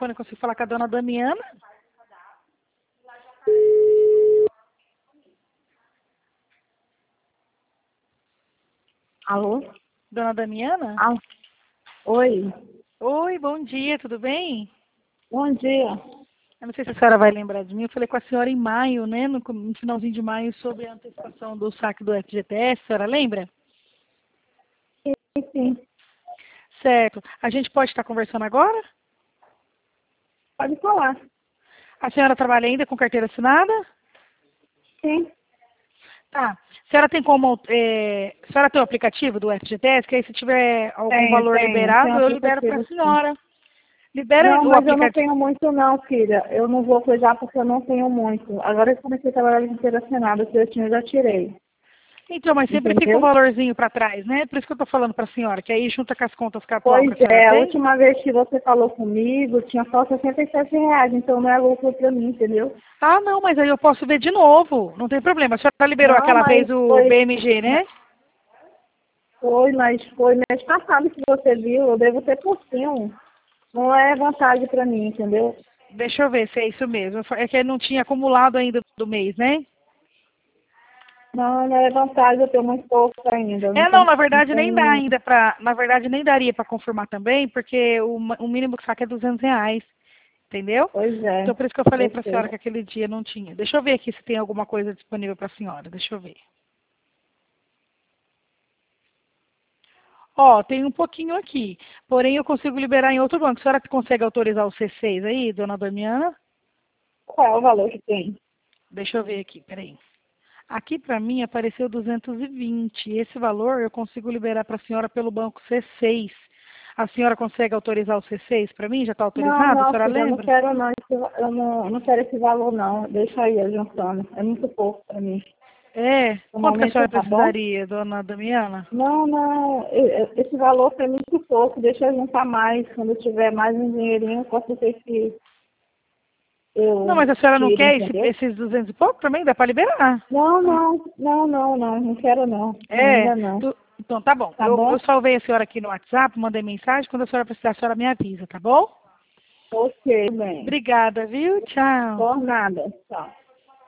telefone, eu consigo falar com a dona Damiana? Alô? Dona Damiana? Ah, oi. Oi, bom dia, tudo bem? Bom dia. Eu não sei se a senhora vai lembrar de mim, eu falei com a senhora em maio, né, no finalzinho de maio, sobre a antecipação do saque do FGTS, a senhora lembra? Sim, sim. Certo. A gente pode estar conversando agora? Pode falar. A senhora trabalha ainda com carteira assinada? Sim. Tá. A senhora tem como, a senhora tem o aplicativo do FGTS, que aí se tiver algum valor Tem liberado, um eu libero para a aplicativo, sim. senhora. Libera Não, o mas eu não aplicativo. tenho muito não, filha. Eu não vou coisar porque eu não tenho muito. Agora eu comecei a trabalhar de inteira assinada, se eu tinha, eu já tirei. Então, mas sempre fica um Entendeu? valorzinho para trás, né? Por isso que eu estou falando para a senhora, que aí junta com as contas que atual que Pois a senhora é, a tem. última vez que você falou comigo, tinha só R$ 67, então não é lucro pra mim, entendeu? Ah, não, mas aí eu posso ver de novo, não tem problema. A senhora liberou Não, aquela mas vez o BMG, né? mas foi mês passado que você viu, eu devo ter por cima. Não é vantagem pra mim, entendeu? Deixa eu ver se é isso mesmo. É que não tinha acumulado ainda do mês, né? Não, não é vantagem, eu tenho muito pouco ainda. Eu É, não, na não verdade nem dá tenho. ainda para, na verdade nem daria para confirmar também, porque o mínimo que saca é R$ 200, entendeu? Pois é, Então por isso que eu falei eu para a sei. senhora que aquele dia não tinha. Deixa eu ver aqui se tem alguma coisa disponível para a senhora, deixa eu ver. Ó, tem um pouquinho aqui, porém eu consigo liberar em outro banco. A senhora consegue autorizar o C6 aí, dona Damiana? Qual é o valor que tem? Deixa eu ver aqui, peraí. Aqui para mim apareceu 220. Esse valor eu consigo liberar para a senhora pelo banco C6. A senhora consegue autorizar o C6 para mim? Já está Não, autorizado? A não, senhora filha, eu não lembra? quero não. Eu não quero esse valor não. Deixa aí adiantando. É muito pouco pra mim. É. No Quanto que a momento senhora tá bom? precisaria, dona Damiana? Não, não. Esse valor foi muito pouco. Deixa eu juntar mais. Quando eu tiver mais um dinheirinho, posso ser que Não, eu mas a senhora não tire, quer entendeu? esses 200 e pouco também? Dá para liberar. Não, não, não, não, não. Não quero não. É. Ainda não. Então tá bom. Tá Eu bom? salvei a senhora aqui no WhatsApp, mandei mensagem. Quando a senhora precisar, a senhora me avisa, tá bom? Ok, bem. Obrigada, viu? Tchau. Por nada. Tchau.